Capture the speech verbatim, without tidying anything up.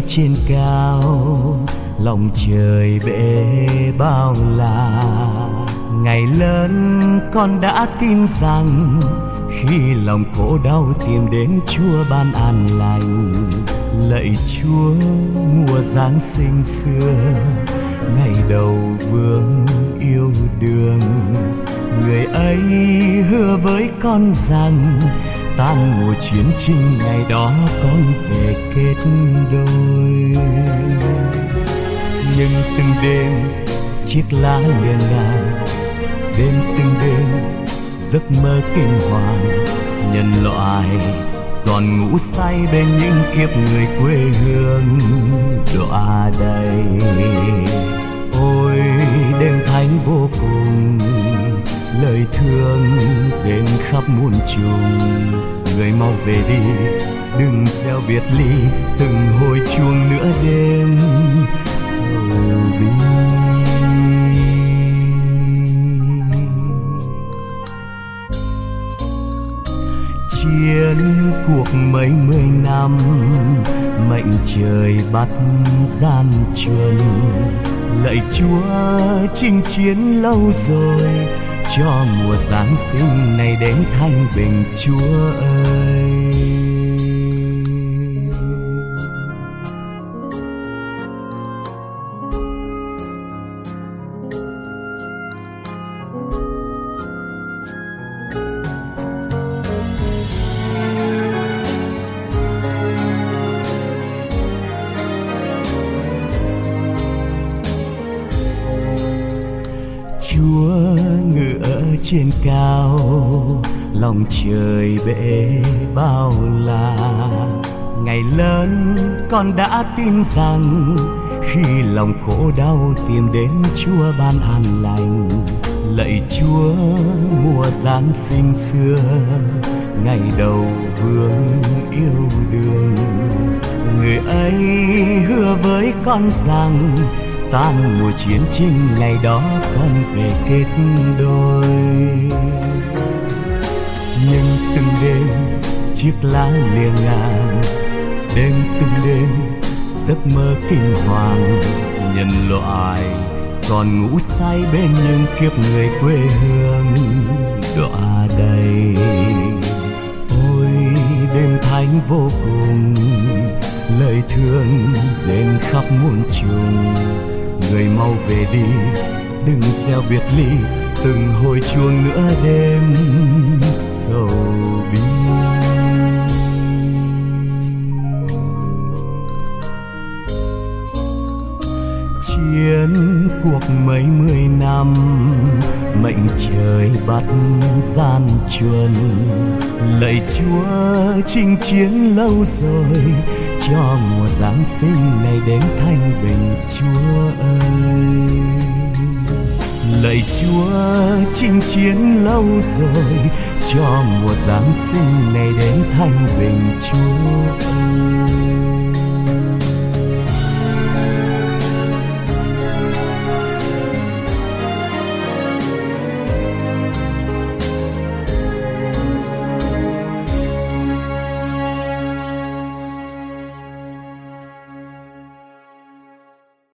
trên cao, lòng trời bể bao la. Ngày lớn con đã tin rằng khi lòng khổ đau tìm đến Chúa ban an lành. Lạy Chúa mùa Giáng sinh xưa, ngày đầu vương yêu đương, người ấy hứa với con rằng tan mùa chiến tranh ngày đó con về kết đôi. Nhưng từng đêm chiếc lá liền ngàn, đêm từng đêm giấc mơ kinh hoàng, nhân loại còn ngủ say bên những kiếp người quê hương đọa đầy. Ôi đêm thánh vô cùng, lời thương rền khắp muôn trùng. Người mau về đi, đừng gieo biệt ly, từng hồi chuông nữa đêm sầu bi. Chiến cuộc mấy mươi năm, mệnh trời bắt gian truân. Lạy Chúa chinh chiến lâu rồi, cho mùa Giáng sinh này đến thanh bình Chúa ơi. Chúa ngự ở trên cao, lòng trời bể bao la. Ngày lớn con đã tin rằng khi lòng khổ đau tìm đến Chúa ban an lành. Lạy Chúa mùa Giáng sinh xưa, ngày đầu vương yêu đương, người ấy hứa với con rằng tan mùa chiến tranh ngày đó con về kết đôi. Nhưng từng đêm chiếc lá lìa ngàn, đêm từng đêm giấc mơ kinh hoàng, nhân loại còn ngủ say bên những kiếp người quê hương đọa đầy. Ôi đêm thánh vô cùng, lời thương rền khắp muôn trùng. Người mau về đi, đừng gieo biệt ly, từng hồi chuông nữa đêm sầu bi. Chiến cuộc mấy mươi năm, mệnh trời bắt gian truân. Lạy Chúa chinh chiến lâu rồi, cho mùa Giáng sinh này đến thanh bình Chúa ơi. Lạy Chúa chinh chiến lâu rồi, cho mùa Giáng sinh này đến thanh bình Chúa ơi.